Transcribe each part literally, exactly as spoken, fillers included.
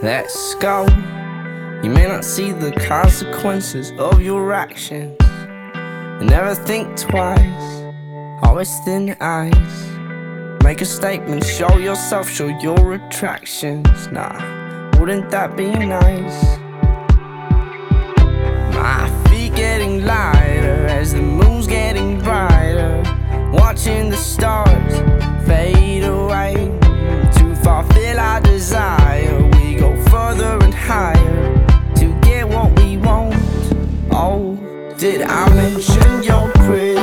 let's go. You may not see the consequences of your actions, and never think twice, always thin eyes. Make a statement, show yourself, show your attractions. Nah, wouldn't that be nice? My feet getting lighter as the moon's getting brighter, watching the stars fade away. To fulfill our desire, we go further and higher to get what we want. Oh, did I mention you're pretty?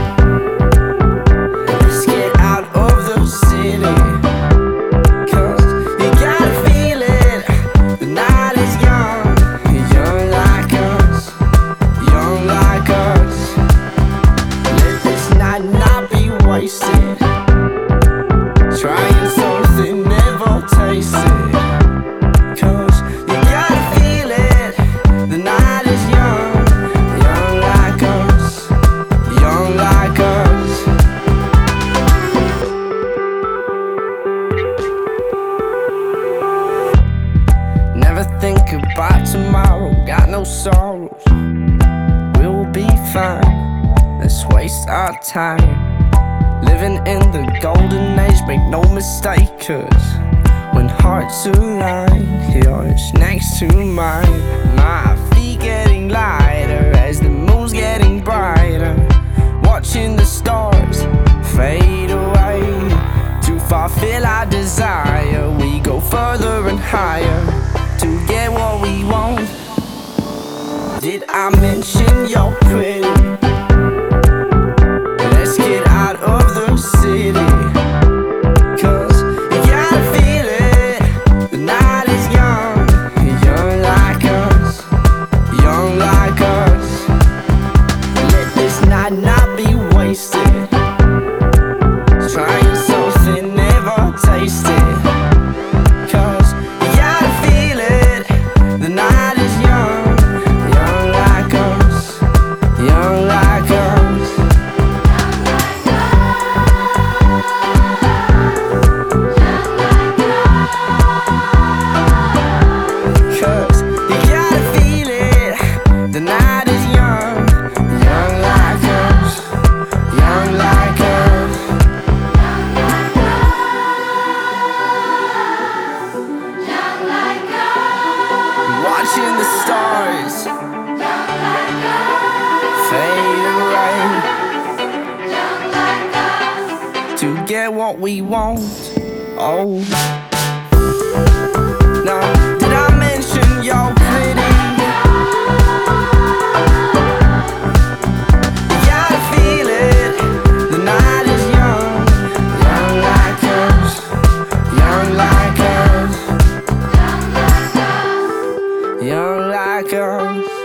Let's get out of the city, 'cause you gotta feel it. The night is young, young like us, young like us. Let this night not be wasted, trying something never tasted. 'Cause you gotta feel it. The night is young, young like us, young like us. Never think about tomorrow, got no sorrows, we'll be fine. Let's waste our time living in the golden age, make no mistake. 'Cause when hearts align, yours next to mine. My feet getting lighter as the moon's getting brighter, watching the stars fade away. To fulfill our desire, we go further and higher to get what we want. Did I mention you're pretty? Let's get out of the city, 'cause you gotta feel it. The night is young, young like us, young like us. Let this night not be wasted, trying something never tasted. 'Cause you gotta feel it. The night is young, young like us, young like us. Cause you gotta feel it. The night is young, young like us, young like us. Watching the stars fade away to get what we want. Oh, now did I mention you're pretty? You gotta feel it. The night is young, young like us, young like us, young like us.